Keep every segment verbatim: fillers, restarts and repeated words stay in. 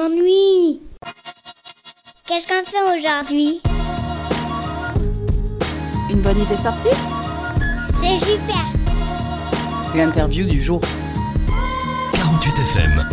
m'ennuie. Qu'est-ce qu'on fait aujourd'hui? Une bonne idée sortie? C'est super. L'interview du jour. quarante-huit F M.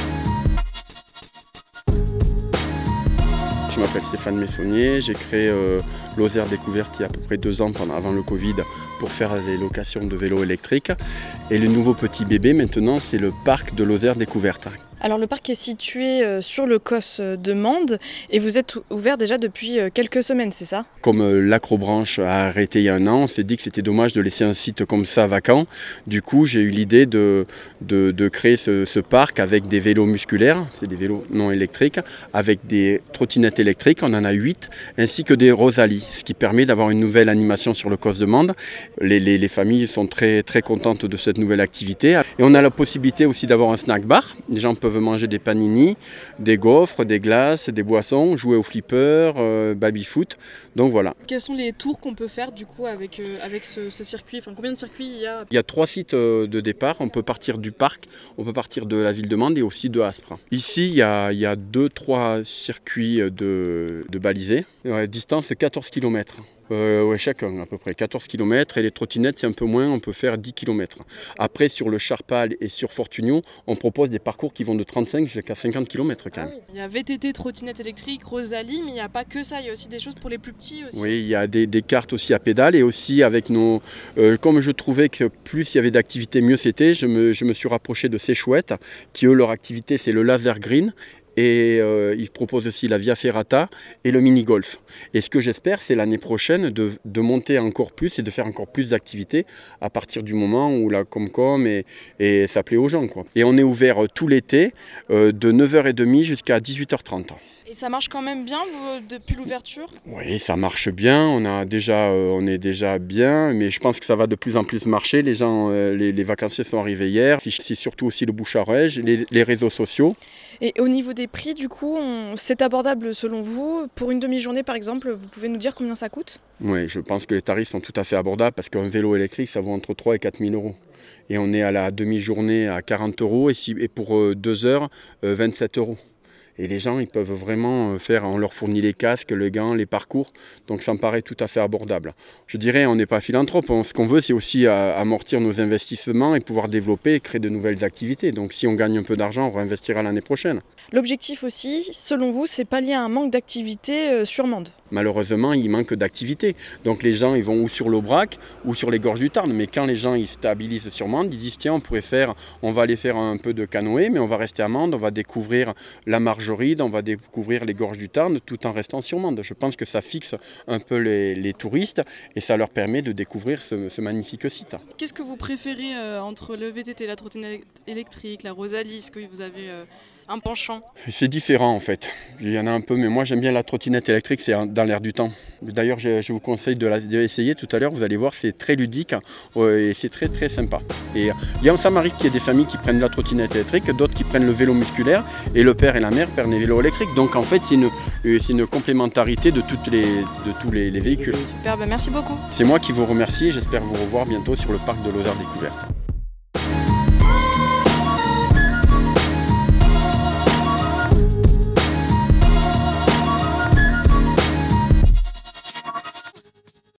Je m'appelle Stéphane Messonnier, j'ai créé euh, Lozère Découverte il y a à peu près deux ans pendant, avant le Covid pour faire des locations de vélos électriques. Et le nouveau petit bébé maintenant c'est le parc de Lozère Découverte. Alors le parc est situé sur le C O S de Mende et vous êtes ouvert déjà depuis quelques semaines, c'est ça? Comme l'Acrobranche a arrêté il y a un an, on s'est dit que c'était dommage de laisser un site comme ça vacant. Du coup j'ai eu l'idée de, de, de créer ce, ce parc avec des vélos musculaires, c'est des vélos non électriques, avec des trottinettes électriques, on en a huit, ainsi que des Rosalie, ce qui permet d'avoir une nouvelle animation sur le C O S de Mende. Les, les, les familles sont très, très contentes de cette nouvelle activité. Et on a la possibilité aussi d'avoir un snack bar. Les gens peuvent manger des panini, des gaufres, des glaces, des boissons, jouer au flipper, euh, baby-foot. Donc voilà. Quels sont les tours qu'on peut faire du coup avec, euh, avec ce, ce circuit? Enfin, combien de circuits il y a? Il y a trois sites de départ. On peut partir du parc, on peut partir de la ville de Mende et aussi de Aspres. Ici, il y a, il y a deux, trois circuits de, de balisés. Ouais, distance quatorze kilomètres. Euh, ouais, chacun à peu près quatorze kilomètres, et les trottinettes c'est un peu moins, on peut faire dix kilomètres. Après sur le Charpal et sur Fortunio, on propose des parcours qui vont de trente-cinq jusqu'à cinquante kilomètres quand même. Ah oui. Il y a V T T, trottinette électrique, Rosalie, mais il n'y a pas que ça, il y a aussi des choses pour les plus petits aussi. Oui, il y a des, des cartes aussi à pédales et aussi avec nos... Euh, comme je trouvais que plus il y avait d'activités, mieux c'était, je me, je me suis rapproché de ces chouettes qui eux leur activité c'est le laser green. Et euh, ils proposent aussi la Via Ferrata et le mini-golf. Et ce que j'espère, c'est l'année prochaine de, de monter encore plus et de faire encore plus d'activités à partir du moment où la Comcom et, et ça plaît aux gens, quoi. Et on est ouvert tout l'été euh, de neuf heures trente jusqu'à dix-huit heures trente. Et ça marche quand même bien vous, depuis l'ouverture? Oui, ça marche bien, on, a déjà, euh, on est déjà bien, mais je pense que ça va de plus en plus marcher. Les gens, euh, les, les vacanciers sont arrivés hier, c'est surtout aussi le bouche à oreille, les, les réseaux sociaux. Et au niveau des prix, du coup, on... c'est abordable selon vous? Pour une demi-journée, par exemple, vous pouvez nous dire combien ça coûte? Oui, je pense que les tarifs sont tout à fait abordables parce qu'un vélo électrique, ça vaut entre trois et quatre mille euros. Et on est à la demi-journée à quarante euros et, si, et pour euh, deux heures, euh, vingt-sept euros. Et les gens, ils peuvent vraiment faire, on leur fournit les casques, les gants, les parcours, donc ça me paraît tout à fait abordable. Je dirais, on n'est pas philanthrope, ce qu'on veut, c'est aussi amortir nos investissements et pouvoir développer et créer de nouvelles activités. Donc si on gagne un peu d'argent, on réinvestira l'année prochaine. L'objectif aussi, selon vous, c'est pallier un manque d'activité sur Mende? Malheureusement, il manque d'activité. Donc les gens, ils vont ou sur l'Aubrac ou sur les gorges du Tarn. Mais quand les gens ils stabilisent sur Mende, ils disent tiens, on pourrait faire, on va aller faire un peu de canoë, mais on va rester à Mende, on va découvrir la Margeride, on va découvrir les gorges du Tarn, tout en restant sur Mende. Je pense que ça fixe un peu les, les touristes et ça leur permet de découvrir ce, ce magnifique site. Qu'est-ce que vous préférez euh, entre le V T T, la trottinette électrique, la Rosalie? Est-ce que vous avez euh, un penchant? C'est différent en fait. Il y en a un peu, mais moi j'aime bien la trottinette électrique, c'est dans l'air du temps. D'ailleurs, je, je vous conseille de l'essayer tout à l'heure, vous allez voir, c'est très ludique euh, et c'est très très sympa. Et il y a ça m'arrive qu'il y ait des familles qui prennent la trottinette électrique, d'autres qui prennent le vélo musculaire, et le père et la mère prennent les vélos électriques. Donc en fait, c'est une, c'est une complémentarité de, toutes les, de tous les, les véhicules. Super, ben merci beaucoup. C'est moi qui vous remercie et j'espère vous revoir bientôt sur le parc de Lozère Découverte.